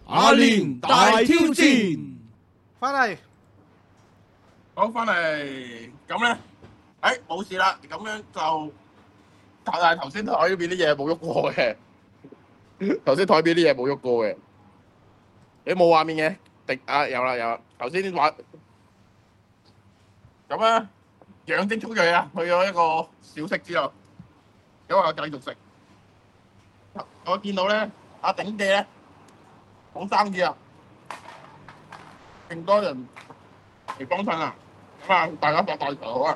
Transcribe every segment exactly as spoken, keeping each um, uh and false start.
阿蓮大挑戰， 翻嚟， 好翻嚟，咁咧，誒冇事啦，咁樣就，但係頭先台邊啲嘢冇喐過嘅，頭先台邊啲嘢冇喐過嘅，你冇畫面嘅，定啊有啦有啦，頭先畫，咁咧養精蓄銳啊，去咗一個小息之後，咁我繼續食，我見到咧阿頂記咧講生意啊，勁多人嚟幫襯啊！咁啊，大家發大財好啊！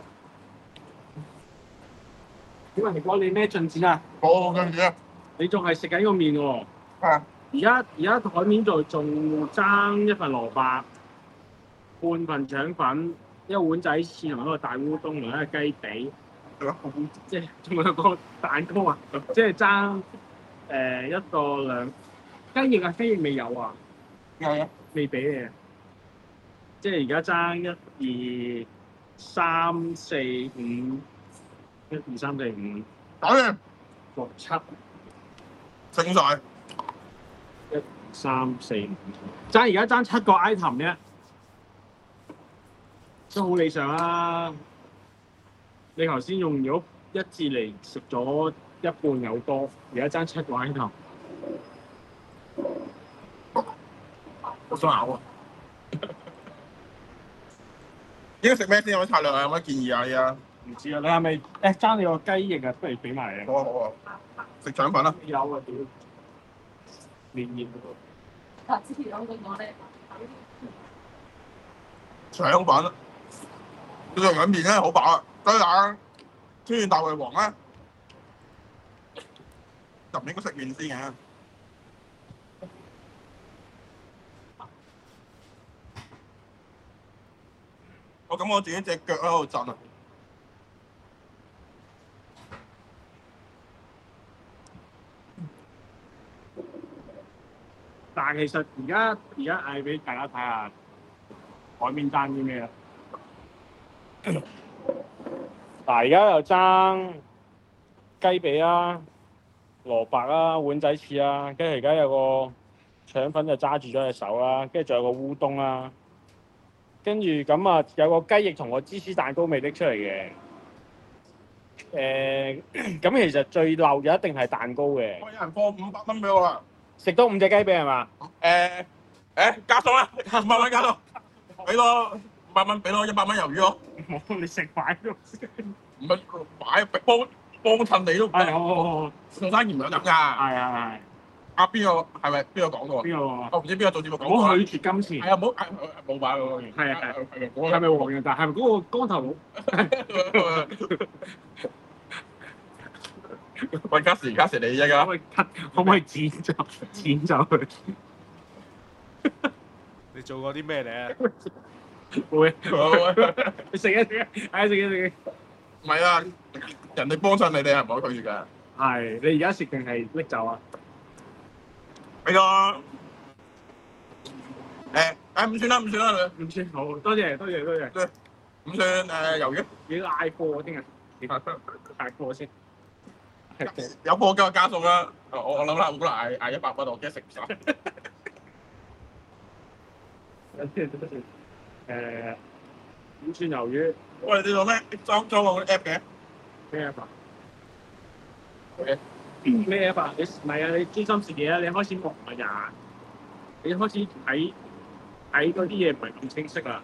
點啊，明哥，你咩進展啊？ 冇跟住啊， 你仲係食緊個麵喎？ 係而家而家台面度仲爭一份蘿蔔，半份腸粉，一碗仔翅同一個大烏冬同一個雞髀，即係仲有個蛋糕啊！即係爭誒一個兩雞翼啊！雞翼未有啊， 係啊， 未俾你啊！即係而家爭一二三四五，一二三四五搞掂， 六七勝晒。 一三四五，爭而家爭七個 item 啫，都好理想啦。你頭先用咗一至嚟食咗一半有多，而家爭七個 item。 好想咬啊！應該食咩先有乜策略啊？有乜建議啊？依家唔知啊，你係咪誒爭你個雞翼啊？不如俾埋你。 好啊好啊，食腸粉啦。 有啊屌，連熱啊！之前有個我咧， 腸粉，佢做緊麵咧好飽啊！雞蛋天然大胃王咧，就唔應該食麵先嘅。我感覺我自己隻腳喺度震啊！ 但係其實而家而家嗌俾大家睇下海面爭啲咩啊！嗱，而家又爭雞髀啦、蘿蔔啦、碗仔翅啦，跟住而家有個腸粉就揸住咗隻手啦，跟住仲有個烏冬啦，跟住咁啊有個雞翼同個芝士蛋糕未拎出嚟嘅。誒、咁其實最漏嘅一定係蛋糕嘅。 喂，有人放五百蚊俾我啦！ 食多五隻雞髀係嘛？ 誒誒，加餸啦，五百蚊加餸，俾多五百蚊，俾多一百蚊魷魚咯。 冇你食飯都唔係擺幫幫襯你都唔係， 得， 好好好， 做生意唔想飲㗎。 係係係。 啊邊個係咪邊個講過啊？ 邊個我唔知邊個做節目講過啊。 唔好拒絕金錢。 係啊，唔好誒冇擺喎。 係啊係係咪嗰係咪黃仁達？係咪嗰個光頭佬？ 喂，加時加時你啫㗎。 可唔可以 cut？可唔可以剪走剪走佢？ 你做過啲咩咧？ 會， 喂你食啊食啊，唉食啊食啊。 唔係啊，人哋幫襯你哋係唔可以拒絕㗎。 係，你而家食定係拎走啊？ 俾個誒誒五算啦五算啦唔算，好多謝多謝多謝。 五算誒魷魚。 要嗌貨聽日，嗌貨先。 有貨嘅加餸啦，我我諗啦，我本來嗌嗌一百蚊，我驚食唔晒。 誒，五串魷魚喂，你做咩裝裝我嗰啲 app 嘅？ 咩 app 啊？ 嘅咩 app 啊？你唔係啊？你專心食嘢啊！你開始忙啊呀！你開始睇睇嗰啲嘢唔係咁清晰啦。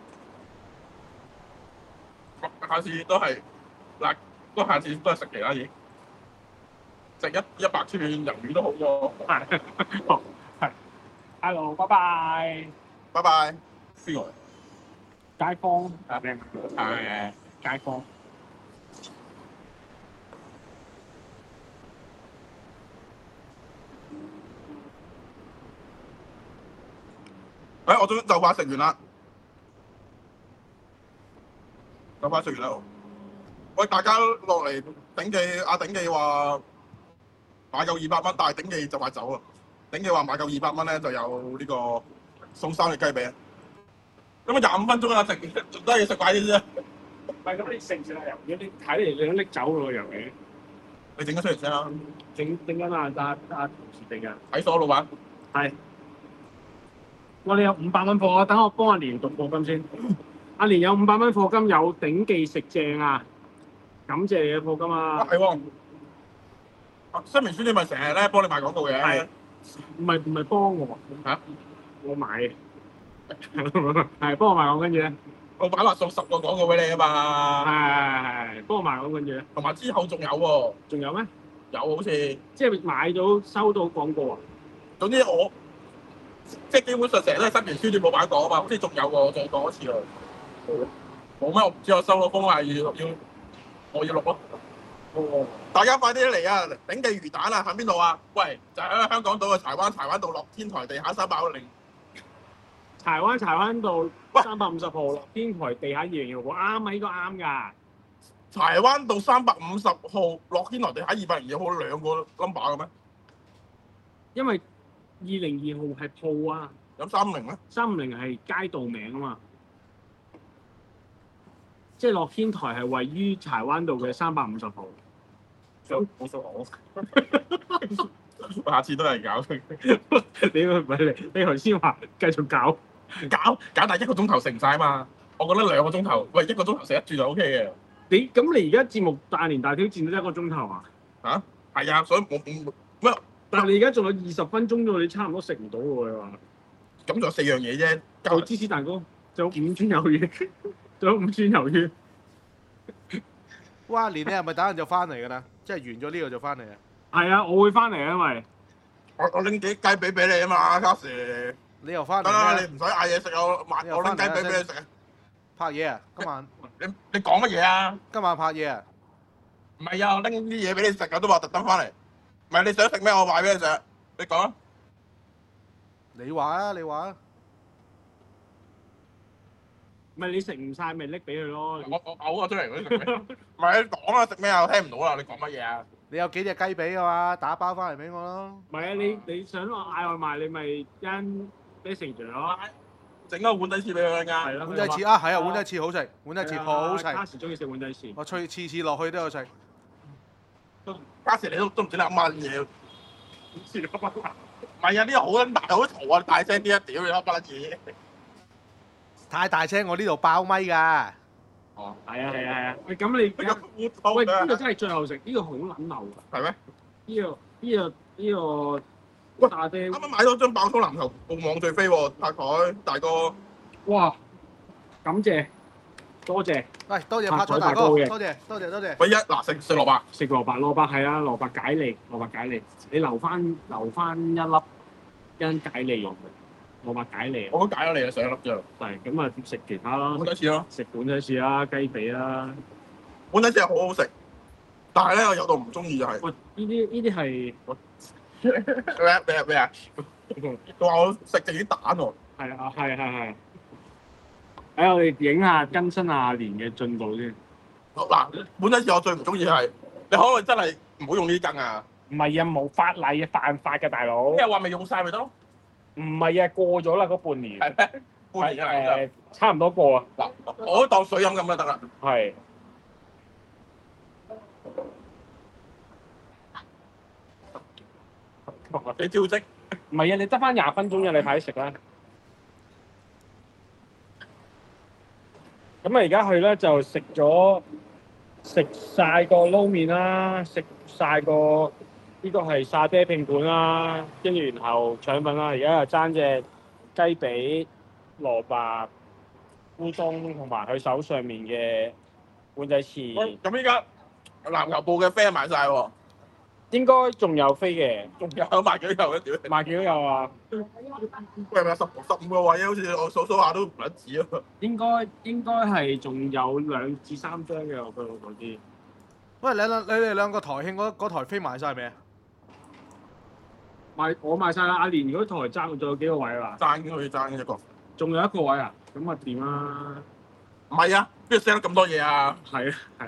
下次都係嗱，都下次都係食其他嘢，食一一百串魷魚都好喎。 係，好係。Hello，拜拜。 拜拜。邊個？ 街坊啊，靚係街坊。 誒，我終於就快食完啦，就快食完啦。喂，大家落嚟頂記，阿頂記話買夠二百蚊，但係頂記就快走啊。頂記話買夠二百蚊咧，就有呢個送生嘅雞髀。咁啊廿五分鐘啦，食仲多嘢食快啲啫。 唔係咁，你食唔食啊？魷魚你睇嚟你都拎走喎魷魚。 你整咗出嚟先啦， 整整緊啊！阿阿同事整嘅。 睇數老闆。 係。 我哋有五百蚊課啊，等我幫阿蓮讀課金先。阿蓮有五百蚊課金，有頂記食正啊！感謝你嘅課金啊啊！ 係喎，新明書你咪成日咧幫你賣廣告嘅。 係唔係唔係幫我嚇？ 我買嘅，係幫我賣廣告跟住咧， 老闆話送十個廣告俾你啊嘛。 係係係幫我賣廣告跟住咧， 同埋之後仲有喎， 仲有咩？ 有好似。 即係買到收到廣告啊！ 總之我即係基本上成日都係新年書店冇買過啊嘛，好似仲有喎，我再講一次喎。冇咩？我唔知我收到風係要要我要錄咯。 哦， 大家快啲嚟啊！頂記魚蛋啊，喺邊度啊？喂，就喺香港島嘅柴灣柴灣道樂天台地下三百零。 柴灣柴灣道三百五十號樂天台地下二零二號，啱啊！呢個啱㗎。 柴灣道三百五十號樂天台地下二百零二號兩個 number 嘅咩？ 因為二零二號係鋪啊， 有三零咩？ 三五零係街道名啊嘛。即係樂天台係位於柴灣道嘅三百五十號。 好數我，下次都係搞。 你唔係你你頭先話繼續搞搞搞，但係一個鐘頭食唔晒啊嘛！我覺得兩個鐘頭，喂一個鐘頭食一轉就 O K 嘅。 你咁你而家節目大年大挑戰都一個鐘頭啊？ 嚇係啊，所以我唔咩？ 但係你而家仲有二十分鐘啫，你差唔多食唔到喎你話。 咁仲有四樣嘢啫， 有芝士蛋糕，仲有五串魷魚，仲有五串魷魚。 哇！連你係咪等陣就翻嚟㗎啦？即係完咗呢個就翻嚟啊！ 係啊，我會翻嚟啊，因為我我拎幾雞髀俾你啊嘛，卡士。 你又翻嚟得啦，你咩？ 唔使嗌嘢食啊，我買我拎雞髀俾你食啊。 拍嘢啊！今晚你你講乜嘢啊？ 今晚拍嘢啊！ 唔係啊，我拎啲嘢俾你食啊，都話特登翻嚟。唔係你想食咩？我買俾你食。你講啊。 你話啊！你話啊！ 咪你食唔晒咪拎俾佢咯。 我我嘔啊出嚟嗰啲食咩？唔係你講啊，食咩啊？我聽唔到啦，你講乜嘢啊？ 你有幾隻雞髀啊嘛？打包翻嚟俾我咯。 唔係啊，你你想我嗌外賣，你咪因俾成咗咯。 整個碗底翅俾佢㗎。 係啦， 碗底翅啊，係啊，碗底翅好食，碗底翅好食。 卡士中意食碗底翅。 我次次次落去都有食。 加時你都都唔知你噏乜嘢。唔係啊，呢個好撚大，好嘈啊！大聲啲啊！屌你噏乜嘢？ 太大聲，我呢度爆咪㗎。 哦， 係啊係啊係啊！喂，咁你呢個烏冬喂呢個真係最後食，呢個好撚流㗎。 係咩？ 呢個呢個呢個喂沙爹， 啱啱買咗張爆粗籃球澳網最飛喎，拍台大哥。 哇！感謝，多謝。 喂，多謝拍彩大哥，多謝多謝多謝。 喂一嗱食食蘿蔔， 食蘿蔔，蘿蔔係啊，蘿蔔解膩，蘿蔔解膩。你留翻留翻一粒因解膩用嘅，蘿蔔解膩。 我都解咗你啦，上一粒啫。 係咁啊，食其他啦， 碗底翅咯， 食碗底翅啦，雞髀啦。 碗底翅係好好食，但係咧我有度唔中意就係喂，呢啲呢啲係咩咩咩啊？佢話我食剩啲蛋喎。 係啊，係係係。喺我哋影下更新下年嘅進度先。 嗱，碗底翅我最唔中意係，你可唔可以真係唔好用呢羹啊？ 唔係啊，冇法例啊，犯法嘅大佬。 即係話未用晒咪得咯？ 唔係啊，過咗啦嗰半年。 係咩？半年啊！ 誒，差唔多過啊。 嗱，我都當水飲咁就得啦。 係。 你招積？ 唔係啊，你得翻廿分鐘啫，你快啲食啦。咁啊，而家去咧就食咗食晒個撈麵啦，食晒個呢個係沙爹拼盤啦，跟住然後腸粉啦，而家又爭隻雞髀、蘿蔔、烏冬同埋佢手上面嘅碗仔翅。 喂，咁依家籃球部嘅飛賣晒喎， 應該仲有飛嘅， 仲有賣幾嚿嘅屌！ 賣幾多有啊？ 喂，咪十十五個位，好似我數數下都唔撚止啊！ 應該應該係仲有兩至三張嘅，我覺得嗰啲。 喂，你兩你哋兩個台慶嗰嗰台飛賣晒未啊？ 賣我賣晒啦，阿蓮嗰台爭仲有幾個位啊？ 爭佢爭一個， 仲有一個位啊？咁啊點啊？ 唔係啊，邊度 send 得咁多嘢啊？ 係啊係。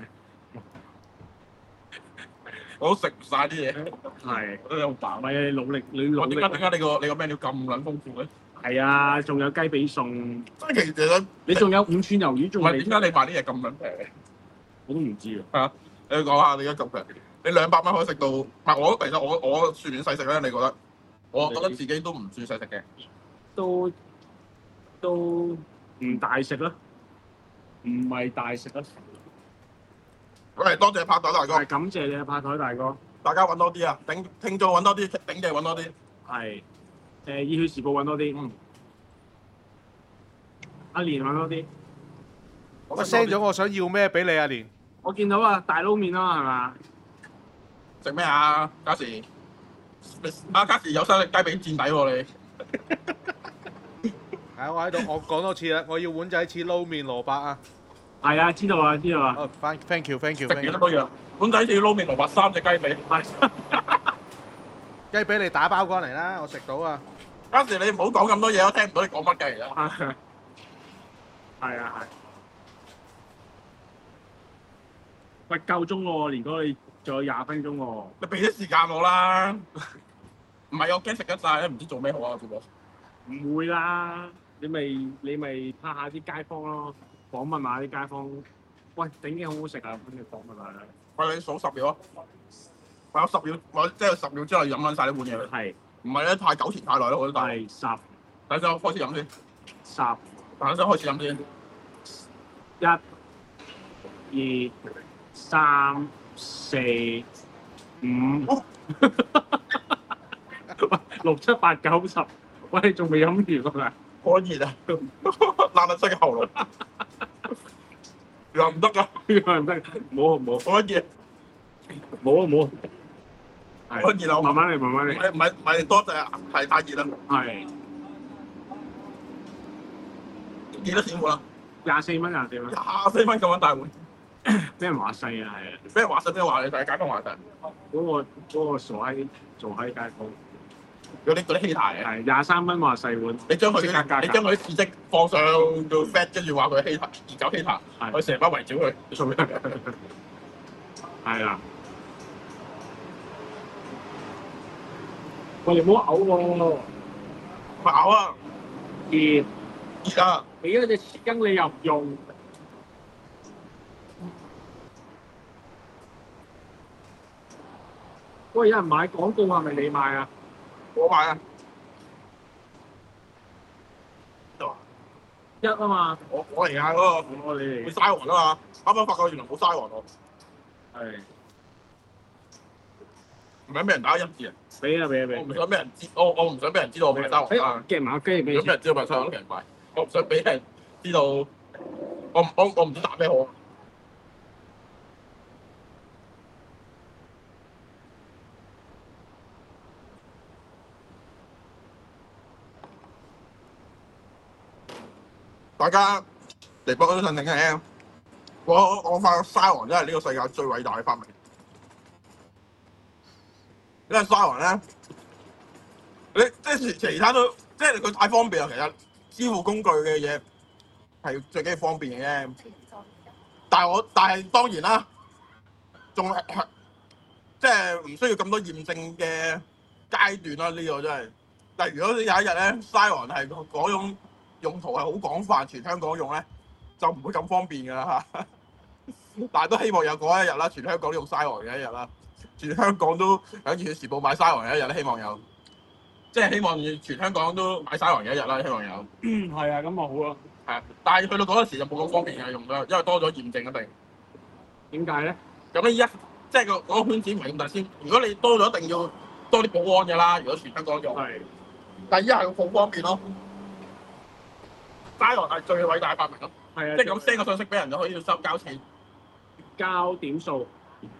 我都食唔晒啲嘢， 係。 我都有飽。 唔係啊，你努力你努力。 我點解點解你個你個 menu 咁撚豐富咧？ 係啊，仲有雞髀餸。 真係其實你仲有五串魷魚，仲唔係未點解你賣啲嘢咁撚平？ 我都唔知啊！你講下你而家咁平，你兩百蚊可以食到，唔係我其實我我算唔算細食咧？你覺得？我覺得自己都唔算細食嘅。 都都唔大食啦，唔係大食啦。 喂，多謝拍檔大哥係，感謝你啊，拍台大哥。 大家揾多啲啊，頂聽眾揾多啲，頂記揾多啲。 係誒，熱血時報揾多啲。 嗯。 阿蓮揾多啲。 我 send 咗我想要咩俾你啊，連。 我見到啊，大撈麵啦，係嘛？ 食咩啊？嘉士，阿嘉士有生力雞髀墊底喎你。 係我喺度，我講多次啦，我要碗仔翅撈麵蘿蔔啊！ 係啊，知道啊，知道啊。 哦，thank you，thank 食 you，thank 幾 you。 多樣？碗仔翅撈麵蘿蔔三隻雞髀。 係。 雞髀你打包過嚟啦，我食到啊！ 嘉士你唔好講咁多嘢，我聽唔到你講乜嘅而家。 係係啊係。喂，夠鐘喎，連哥你仲有廿分鐘喎。 你俾啲時間我啦。唔係我驚食得晒咧，唔知做咩好啊，主播。 唔會啦，你咪你咪拍下啲街坊咯，訪問下啲街坊。喂，頂嘅好好食啊！咁你訪問下啦。 喂，你數十秒啊！我有十秒，我即係十秒之後飲撚晒呢碗嘢。 係。 唔係咧，太久前太耐啦，我覺得。 係十。 等陣我開始飲先。 十。 等陣開始飲先。 一、二、三、四、五。六七八九十。喂，你仲未飲完㗎嘛？ 好熱啊！爛撚晒嘅喉嚨。又唔得㗎， 又唔得，冇冇， 好熱。 冇啊冇。 好熱啊！ 慢慢嚟，慢慢嚟。 唔係唔係唔係多謝啊，係太熱啦。 係。 幾多錢碗啊？ 廿四蚊，廿四蚊。 廿四蚊咁樣大碗。 俾人話細啊，係啊。 俾人話細，俾人話你細，街坊話細。 嗰個嗰個傻閪做閪街坊。 嗰啲嗰啲 hater 嘅。 係廿三蚊話細碗。 你將佢即刻加價你將佢啲事蹟放上到 fat，跟住話佢 hater，二九 hater，我成班圍剿佢，你做咩？ 係啊。喂，你唔好嘔喎。 咪嘔啊！ 熱。 熱啊！ 你嗰隻匙羹你又唔用？喂，有人買廣告係咪你買啊？ 我買啊！ 一啊嘛。 我我嚟㗎嗰個。 我你嚟。 會嘥雲啊嘛！啱啱發覺原來冇嘥雲喎。 係。 唔想俾人打一字啊！ 俾啊俾啊俾！ 我唔想俾人知，我我唔想俾人知道我買嘥雲啊！ 夾埋個雞俾你。 如果俾人知道買嘥雲，都其實買。我唔想俾人知道，我我我唔知答咩好。大家嚟北安順定嘅，我我發覺沙皇真係呢個世界最偉大嘅發明。因為沙皇咧，你即係其他都即係佢太方便啦。其實支付工具嘅嘢係最緊要方便嘅啫。但係我但係當然啦，仲係即係唔需要咁多驗證嘅階段啦。呢個真係。但係如果有一日咧，沙皇係嗰種用途係好廣泛，全香港用咧，就唔會咁方便㗎啦嚇。但係都希望有嗰一日啦，全香港都用嘥王嘅一日啦，全香港都喺《熱血時報》買嘥王嘅一日咧，希望有，即係希望全香港都買嘥王嘅一日啦，希望有。 嗯，係啊，咁咪好咯。 係啊，但係去到嗰陣時就冇咁方便嘅用啦，因為多咗驗證一定。 點解咧？ 咁你一即係個嗰個圈子唔係咁大先。如果你多咗，一定要多啲保安嘅啦。如果全香港用， 係。 但係依家係好方便咯。嘥王係最偉大嘅發明咯。 係啊， 即係咁 send 個信息俾人就可以收交錢。 交點數。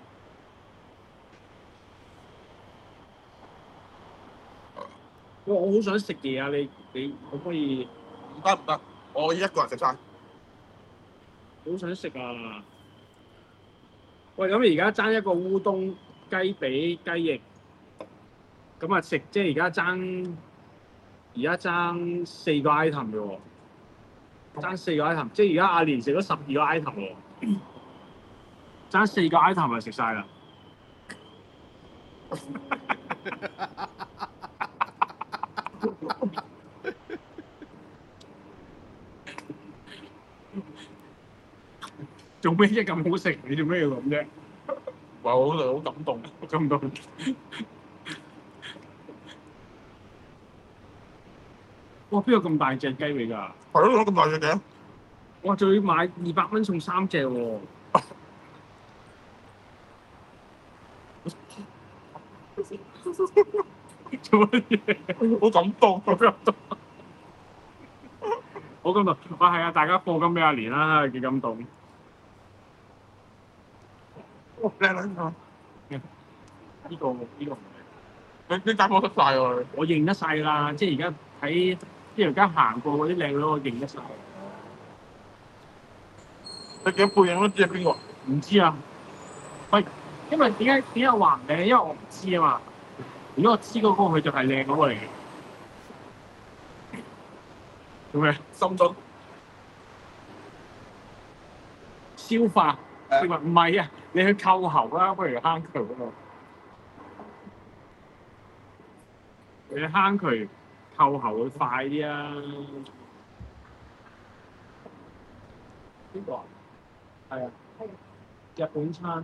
我好想食嘢啊！你你可唔可以？ 唔得唔得，我一個人食晒。 好想食啊！喂，咁而家爭一個烏冬雞髀雞翼，咁啊食即係而家爭而家爭四個 item 嘅喎，爭四個 item，即係而家阿蓮食咗十二個 item 喎，爭四個 item 就食晒啦。做咩啫？咁好食，你做咩要咁啫？ 哇！好好感動， 感動。哇！ 哇！邊有咁大隻雞髀㗎？ 係咯，咁大隻嘅。 哇！仲要買二百蚊送三隻喎！做乜嘢？ 好感動， 好感動，好感動！哇，係啊！大家課金俾阿蓮啦，幾感動。 靚靚啊！ 呢個呢個唔係， 你啲街坊識晒喎。 我認得晒啦，即係而家喺呢條街行過嗰啲靚女，我認得晒。 你幾背影都知係邊個？ 唔知啊，喂，因為點解點解我話唔靚？因為我唔知啊嘛。如果我知嗰個，佢就係靚嗰個嚟嘅。做咩？ 深圳消化？唔係唔係啊！你去扣喉啦，不如坑渠嗰度。你去坑渠扣喉會快啲啊！邊個啊？係啊，日本餐。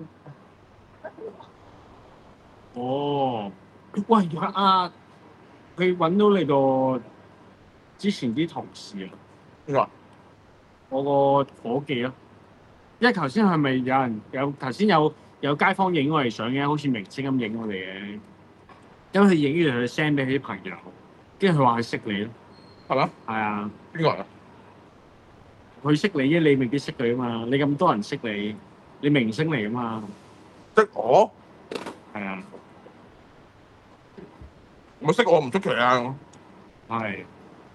哦，喂，啊，佢揾到你個之前啲同事啊？ 邊個？ 我個伙計啊，因為頭先係咪有人有頭先有有街坊影我哋相嘅，好似明星咁影我哋嘅。因為佢影完佢 send 俾佢啲朋友，跟住佢話佢識你咯， 係咪？ 係啊， 邊個啊？ 佢識你啫，你未必識佢啊嘛。你咁多人識你，你明星嚟啊嘛。 識我？ 係啊， 我識我唔出奇啊！ 係。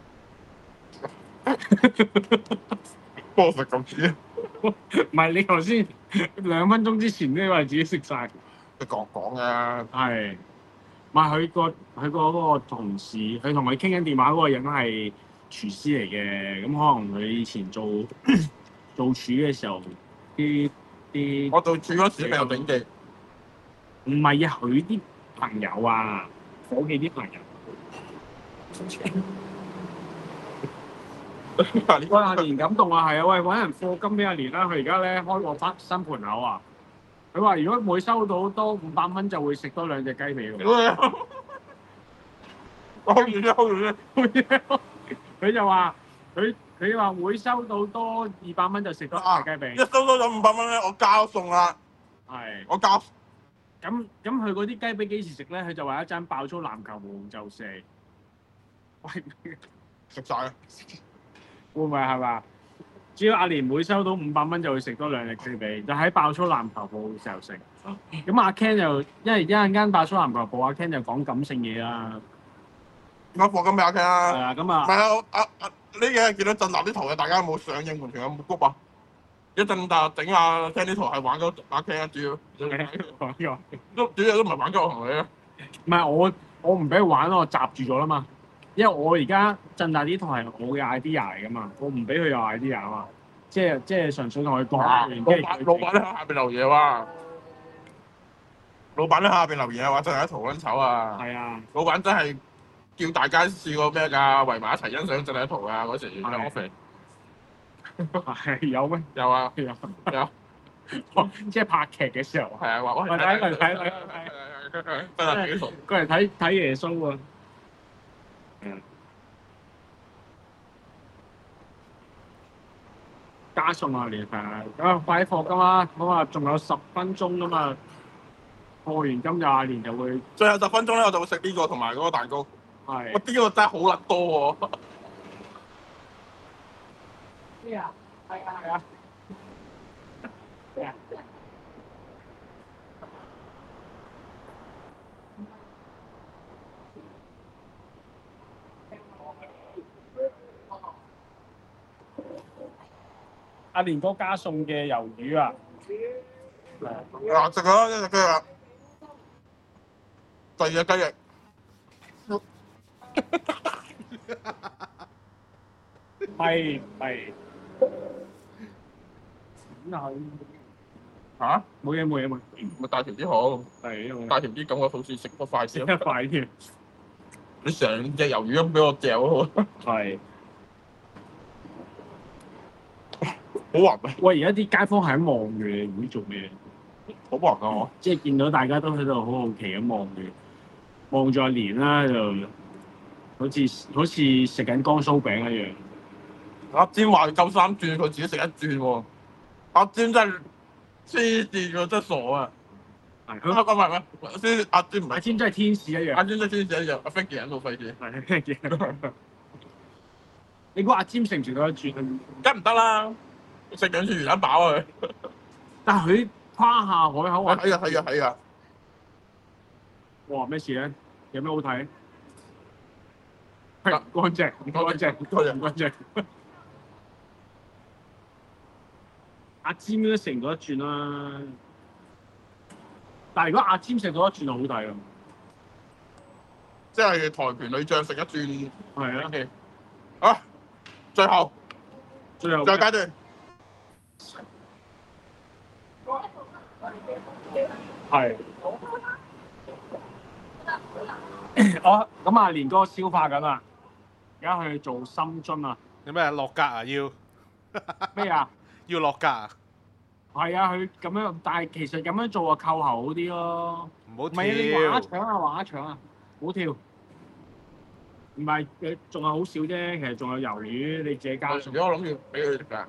幫我食咁似， 唔係你頭先兩分鐘之前都話自己識晒， 你講講嘅。 係。唔係佢個佢個嗰個同事，佢同佢傾緊電話嗰個人係廚師嚟嘅，咁可能佢以前做做廚嘅時候，啲啲我做廚嗰時未有頂記。 唔係啊，佢啲朋友啊，伙計啲朋友。喂，阿蓮感動啊，係啊，喂，揾人課金俾阿蓮啦，佢而家咧開個翻新盤口啊。佢話：如果每收到多五百蚊，就會食多兩隻雞髀喎。 我開完先，開完先。 佢就話：佢佢話每收到多二百蚊就食多兩隻雞一髀。 收多咗五百蚊咧，我交餸啦。 係。 我交。 咁咁佢嗰啲雞髀幾時食咧？佢就話一陣爆粗籃球王就食。喂， 食晒啊！ 會唔會係嘛？只要阿蓮每收到五百蚊，就會食多兩隻雞髀，就喺爆粗籃球鋪嘅時候食。咁阿 Ken 就因為一陣間爆粗籃球鋪，阿 Ken 就講感性嘢啦。 我課金俾阿 Ken 啊。 係啊，咁唔啊， 係啊，阿阿呢幾日見到震立啲圖嘅，大家有冇上應援團有冇谷啊？一陣大整下 Ken 啲圖係玩咗阿 Ken 啊，主要講呢個都主要都唔係玩咗我同你啊。 唔係我我唔俾佢玩咯，我閘住咗啦嘛。因為我而家震大啲圖係我嘅 idea 嚟噶嘛，我唔俾佢有 idea 啊嘛。即係即係純粹同佢講完， 老闆老闆喺下邊留言話，老闆喺下邊留言話真係一圖撚醜啊！ 係啊， 老闆真係叫大家試過咩㗎？圍埋一齊欣賞真係一圖啊！嗰時喺 office 係有咩？ 有啊有有， 即係拍劇嘅時候， 係啊話喂喂睇嚟睇嚟睇真係幾圖。 過嚟睇睇耶穌喎。嗯。加餸啊，連係啊，快啲課金啦！咁啊，仲有十分鐘啊嘛，課完金就阿蓮就會最後十分鐘咧，我就會食呢個同埋嗰個蛋糕。 係。 哇！呢個真係好撚多喎。 咩啊？係啊係啊。咩啊？阿蓮哥加餸嘅魷魚啊！ 嗱，食啦，一隻雞啦，第二隻雞翼。 係係。點啊？ 嚇？ 冇嘢冇嘢冇。 咪大條啲好， 係。 大條啲咁嘅好似食得快食啲。 得快添。 你成隻魷魚咁俾我嚼好。 係。 好暈啊！ 喂，而家啲街坊係咁望住你，唔知做咩？ 好暈啊我！ 即係見到大家都喺度好好奇咁望住，望住阿蓮啦就好似好似食緊乾酥餅一樣。 阿尖話夠三轉，佢自己食一轉喎。阿尖真係黐線喎，真係傻啊！ 係啊唔係唔係，先阿尖唔係阿尖真係天使一樣。 阿尖真係天使一樣，阿 Frankie 喺度費事。 係你估阿尖食唔食到一轉啊？ 梗唔得啦，食兩轉魚蛋飽啊佢。 但係佢誇下海口話， 係啊係啊係啊！ 哇咩事咧？有咩好睇？係乾淨，唔乾淨， 唔乾淨唔乾淨。阿尖都食唔到一轉啦。但係如果阿尖食到一轉就好睇咯。 即係跆拳女將食一轉。 係啊， OK，啊，最後最後最後階段， 係。我咁啊，連哥消化緊啦，而家去做深蹲啊！ 有咩落格啊？要咩啊？ 要落格啊？ 係啊，佢咁樣，但係其實咁樣做啊，扣喉好啲咯。 唔好唔係你畫跳。 牆啊，畫牆啊，唔好跳。唔係，你仲係好少啫，其實仲有魷魚，你自己加餸。 如果我諗住俾佢食㗎，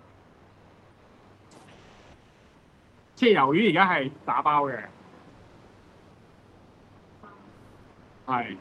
即係魷魚而家係打包嘅，係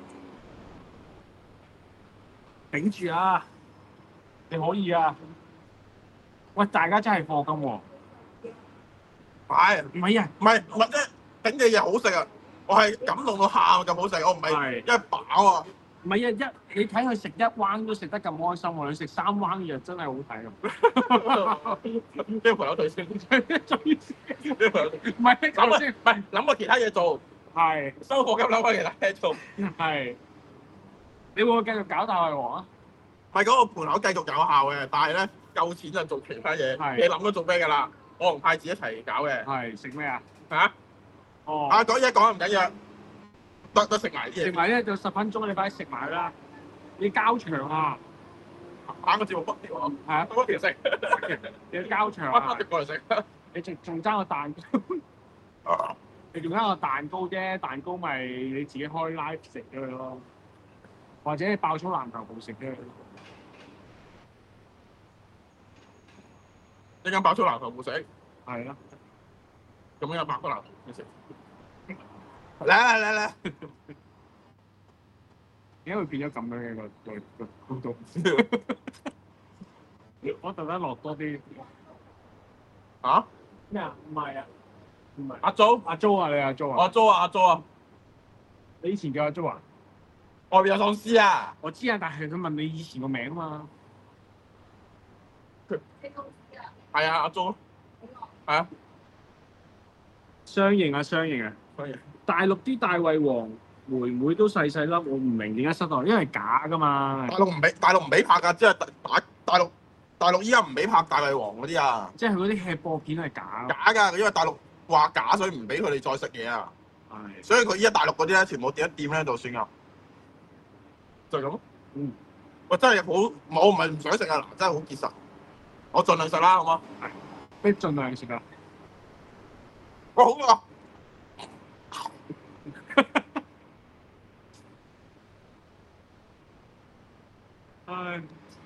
頂住啊！你可以啊！喂，大家真係課金喎！ 係唔係啊， 唔係或者頂嘅嘢好食啊？我係感動到喊咁好食，我唔係係因為飽啊！ 唔係啊，一你睇佢食一彎都食得咁開心喎，你食三彎嘅真係好睇啊！ 呢個朋友退先，呢個朋友唔係諗啊，唔係諗過其他嘢做， 係收貨咁諗過其他嘢做， 係，你會唔會繼續搞大胃王啊？ 唔係嗰個盤口繼續有效嘅，但係咧夠錢就做其他嘢。 係你諗到做咩㗎啦？我同太子一齊搞嘅係食咩啊？ 嚇。 哦， 啊講嘢講唔緊要，得得食埋啲嘢。 食埋咧就十分鐘，你快啲食埋啦！你交場啊， 下個節目不調喎， 係啊， 不調食， 你交場不啊！ 調過嚟食。 你仲仲爭個蛋糕，你仲爭個蛋糕啫，蛋糕咪你自己開 live 食咗佢咯，或者你爆粗籃球部食咗佢。 一間爆粗籃球冇食， 係啊， 咁樣有爆粗籃球冇食。嚟嚟嚟嚟！ 點解會變咗咁樣嘅個個個高度？我特登落多啲嚇？ 咩啊？唔係啊，唔係阿租， 阿 Jo 啊，你阿 Jo 啊？ 阿租啊，阿租啊， 你以前叫阿 Jo 啊？ 外邊有喪屍啊！ 我知啊，但係佢問你以前個名啊嘛。 係啊，阿租，係啊， 相認啊，相認啊！ 所以大陸啲大胃王妹妹都細細粒，我唔明點解失落，因為假噶嘛大，陸唔俾大陸唔俾拍㗎，即係打大陸大陸依家唔俾拍大胃王嗰啲啊， 即係佢嗰啲吃播片係假。 假㗎，因為大陸話假，所以唔俾佢哋再食嘢啊。 係， 所以佢依家大陸嗰啲咧，全部點一點咧就算㗎，就係咁咯。 嗯， 喂，真係好，我唔係唔想食啊，嗱，真係好結實，我盡量食啦，好嗎？ 你盡量食啊！ 喂，好啊！ 唉，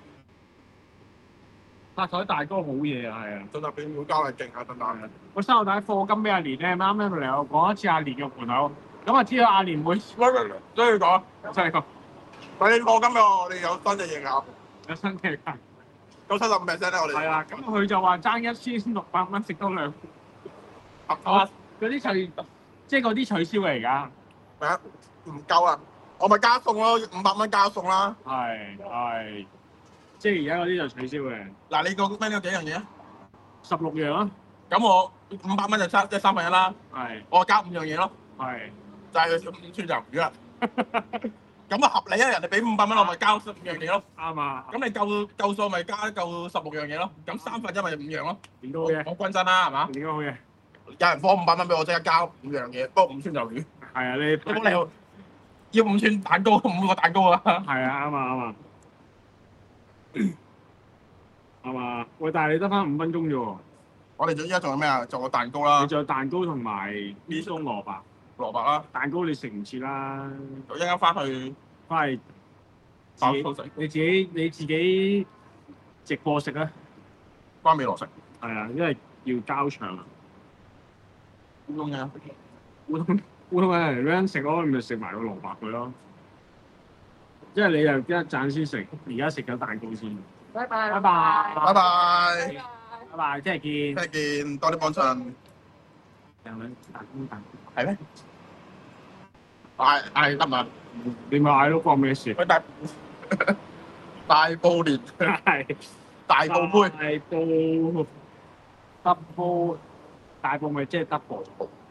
拍台大哥好嘢啊，係啊！ 真係俾會交係勁啊，真係。 我收我帶課金俾阿蓮咧，啱啱嚟我講一次阿蓮嘅盤口，咁啊知道阿蓮會喂喂，都要講， 真係個喂，你課金俾我，我哋有新嘅嘢搞， 有新嘅㗎。 九七十五 percent 咧，我哋係啊，咁佢就話爭一千六百蚊食多兩， 啊嗰啲取即係嗰啲取消嚟㗎。 係啊，唔夠啊，我咪加餸咯，五百蚊加餸啦。 係係，即係而家嗰啲就取消嘅， 嗱，你個 menu 幾樣嘢啊？ 十六樣啊。 咁我五百蚊就三即係三分一啦， 係我加五樣嘢咯， 係。 就係五串魷魚啦。咁啊合理啊，人哋俾五百蚊我咪交五樣嘢咯。 啱啊， 咁你夠夠數咪加夠十六樣嘢咯，咁三分一咪五樣咯。我點都好嘅， 我均真啦，係嘛？ 點都好嘅。 有人放五百蚊俾我，即刻交五樣嘢，不過五串魷魚。 係啊，你你冇理由要五串蛋糕，五個蛋糕啊！ 係啊，啱啊啱啊，啱啊。喂，但係你得翻五分鐘啫喎， 我哋仲依家仲有咩啊？仲有蛋糕啦你，仲有蛋糕同埋呢鬆蘿蔔。 蘿蔔啦， 蛋糕你食唔切啦， 一陣間翻去翻嚟自己你自己你自己直播食啊， 關美羅食係啊，因為要交場啊。 烏冬嘅， 烏冬烏冬嘅人咁食咯，你咪食埋個蘿蔔佢咯。即係你又一陣先食，而家食緊蛋糕先。 拜拜。 拜拜。 拜拜， 拜拜，聽日見。 聽日見，多啲幫襯。係咩？嗌嗌得嘛？ 你咪嗌咯，關咩事？ 佢大大埔年係大埔妹， 大埔 double 大埔咪即係 double，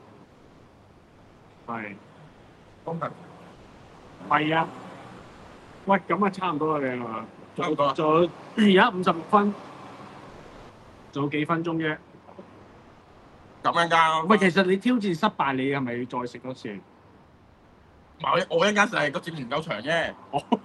係公平係啊。喂，咁啊差唔多啦，你係嘛？ 差唔多啦仲有而家五十六分，仲有幾分鐘啫。 咁樣㗎。 喂，其實你挑戰失敗，你係咪要再食多次？ 唔係我我一陣間就係個節目唔夠長啫。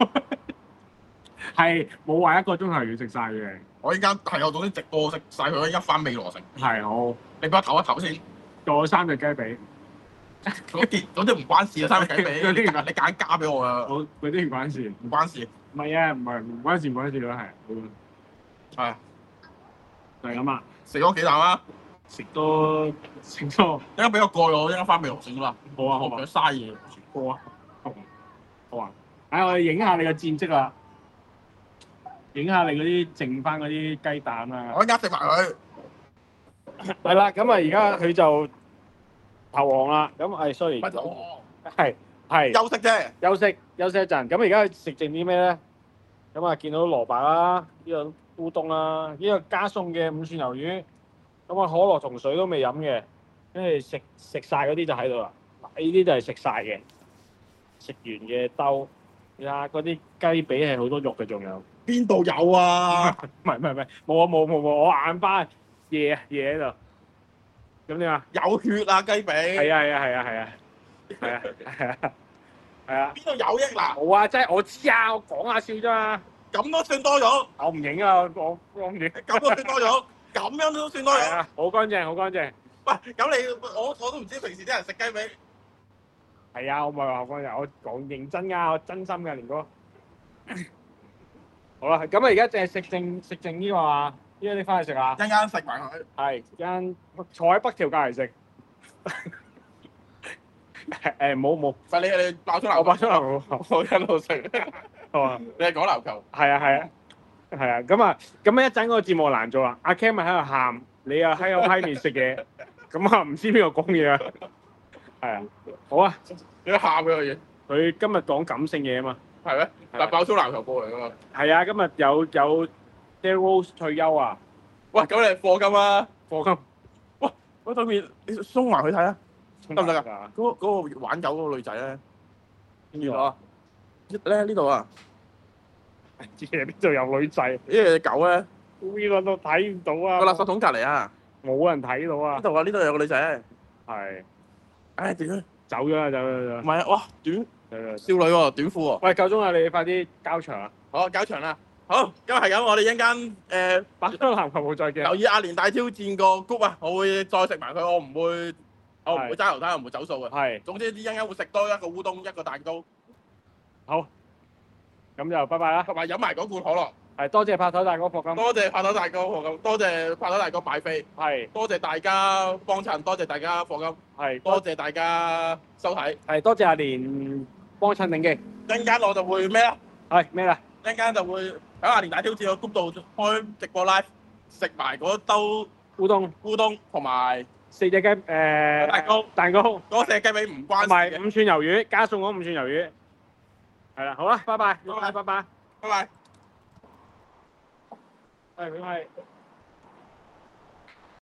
係冇話一個鐘頭要食晒嘅。 我依家係我總之直播食晒佢，我依家翻美羅食。 係好， 你俾我唞一唞先。 做咗三隻雞髀， 嗰啲嗰啲唔關事啊，三隻雞髀。 嗰啲你揀你揀加俾我啊， 我嗰啲唔關事。 唔關事。 唔係啊，唔係唔關事，唔關事咯，係。 係就係咁啊！ 食咗幾啖啊？ 食多食多， 一陣俾我過咗，我一陣翻美羅食啦。 好啊好啊我唔想嘥嘢。 好啊好啊好啊！唉，我哋影下你嘅戰績啦，影下你嗰啲剩翻嗰啲雞蛋啊！ 我一陣間食埋佢。 係啦，咁啊而家佢就投降啦。咁係 sorry， 咪就我係係休息啫。 休息休息一陣。咁而家食剩啲咩咧？咁啊見到蘿蔔啦，呢個烏冬啦，呢個加餸嘅五蒜魷魚。咁啊可樂同水都未飲嘅，跟住食食曬嗰啲就喺度啦。嗱呢啲就係食晒嘅，食完嘅兜。你睇下嗰啲雞髀係好多肉嘅，仲有。 邊度有啊？ 唔係唔係唔係，冇啊冇冇冇，我眼花夜啊夜喺度。咁點啊？ 有血啊雞髀。 係啊係啊係啊係啊係啊係啊係啊！ 邊度有益嗱？ 冇啊，即係我知啊，我講下笑啫嘛。 咁都算多咗。 我唔影啊，我我唔影。 咁都算多咗。咁樣都算多咗。 係啊，好乾淨好乾淨。 喂，咁你我我都唔知平時啲人食雞髀。 係啊，我唔係話好乾淨，我講認真㗎，我真心㗎，連哥。好啦，咁啊而家淨係食剩食剩呢個啊，依家你翻去食啊。 一陣間食埋佢。 係，間坐喺北條隔離食。誒冇冇， 喂，你你爆出嚟。 我爆出嚟， 我一路食。 好啊。 你係講籃球。 係啊係啊係啊，咁啊咁一陣嗰個節目難做啦。阿 Cam 咪喺度喊，你又喺度批面食嘢，咁啊唔知邊個講嘢啊？係啊，好啊。 你喊嗰個嘢。 佢今日講感性嘢啊嘛。 係咩？但爆粗籃球過嚟㗎嘛。 係啊，今日有有 Derrick Rose 退休啊。 喂，咁你課金啊？ 課金。 喂，嗰對面你鬆埋佢睇啊？得唔得㗎？ 㗎？ 嗰嗰個玩狗嗰個女仔咧，邊度啊？咧呢度啊， 知係邊度有女仔？ 呢隻狗咧， 呢個都睇唔到啊！ 個垃圾桶隔離啊， 冇人睇到啊呢！度啊，呢度有個女仔。 係。 唉，點啊？ 走咗啦，走咗走咗。 唔係啊，哇，短走咗少女喎，短褲喎。 喂，夠鐘啦，你快啲交場啊！ 好，交場啦。好，今日係咁，我哋一陣間誒白雙籃球冇再見。 留意阿連大挑戰個 group 啊，我會再食埋佢，我唔會，我唔會揸流攤，我唔會走數嘅。 係。 總之，一陣間會食多一個烏冬，一個蛋糕， 好。咁就拜拜啦。 同埋飲埋嗰罐可樂。 係多謝拍手大哥課金。 多謝拍手大哥課金，多謝拍手大哥買飛， 係多謝大家幫襯，多謝大家課金， 係多謝大家收睇。 係多謝阿蓮幫襯定記。 一陣間我就會咩啦？ 係咩啦？ 一陣間就會喺阿連大挑戰個 group 度開直播 live，食埋嗰兜烏冬烏冬同埋四隻雞誒蛋糕蛋糕嗰隻雞尾唔關同埋事嘅。 五串魷魚，加餸嗰五串魷魚。係啦，好啦，拜拜， 拜拜拜拜。 拜拜。 係，拜拜。